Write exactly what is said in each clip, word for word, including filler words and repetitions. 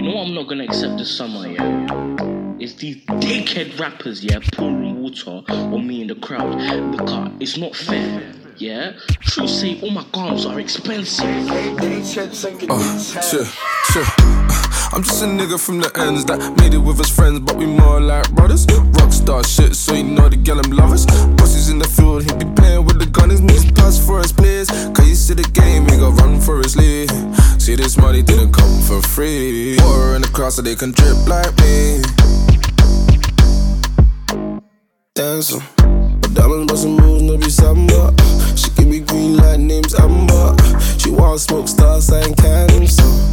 know what I'm not gonna accept this summer, yeah? It's these dickhead rappers, yeah, pouring water on me in the crowd because it's not fair, yeah? True say all my garms are expensive. Uh, shit, shit. I'm just a nigga from the ends that made it with his friends, but we more like brothers. Rockstar shit, so you know the girl I'm lovers. Bosses in the field, he be playing with the gunners. Makes pass for his players, cause you see the game, he gon' run for his lead. See this money didn't come for free. Water in the crowd so they can drip like me. Dancing, but diamonds bustin' moves, no be samba. She give me green light, name's Amber. She want smoke stars, sign candles.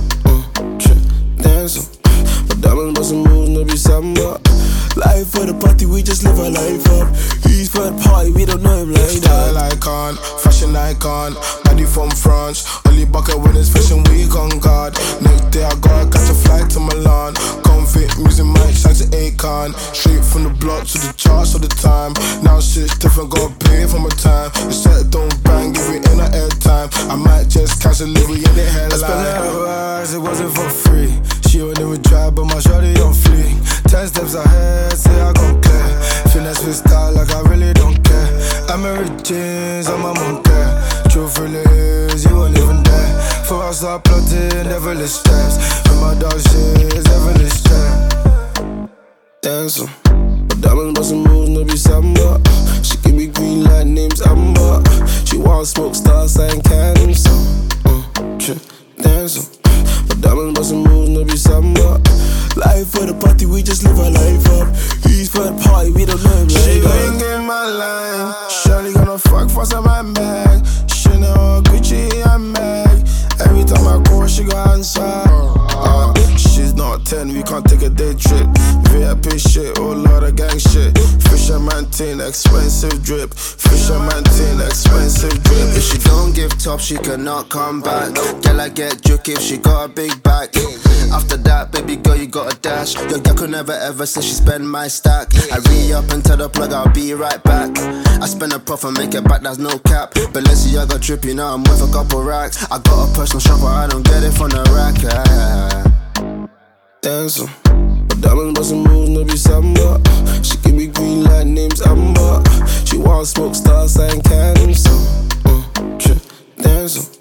Dancing, but diamonds bustin' moves, no be samba. Life for the party, we just live our life up. He's for the party, we don't know him like that. Style icon, fashion icon, body from France. Only bucket when it's fashion week on guard. Next day I gotta catch a flight to Milan. Confit, music mic, shine to Akon. Straight from the block to the charts all the time. Now shit's different, gotta pay for my time. The set don't bang, give it in a airtime. I might just catch a livery in the headline. I spent hours, it wasn't for free. She don't even try, but my shawty on fleek. Ten steps ahead, say I gon' clear. Finesse with style like I really don't care. I'm a rich jeans, I'm a monkey. Truthfully is, you weren't even there. For I start plotting, devilish steps. And my dog shit is devilish step. Dancing, but diamonds bustin' moves, no be samba. She give me green light, name's Amber. She want smoke stars, sign candles. Uh, dancing, but diamonds bustin' moves, no be samba. Life for the party, we just live our life up. He's for the party, we don't know him like She that. ring in my line. Shawty gonna fuck for some my bag. Chanel, Gucci, and Mag. Every time I call, she gon' answer. Uh, she's not ten, we can't take a day trip. V I P shit, oh lot of gang shit. Fisherman tin, expensive drip. Fisherman tin, expensive drip. If she don't give top, she cannot come back. Girl, I get juke if she got a big back. After that, baby girl, you got a dash. Your girl could never ever say she spend my stack. I re-up and tell the plug I'll be right back. I spend a profit, make it back, that's no cap. Balenciaga trip, you know I'm worth a couple racks. I got a personal shopper, I don't get it from the rack. Yeah. Dancing, but diamonds bustin' moves, no be samba. She give me green light, name's Amber. She want smoke stars, sign candles. Uh, dancing.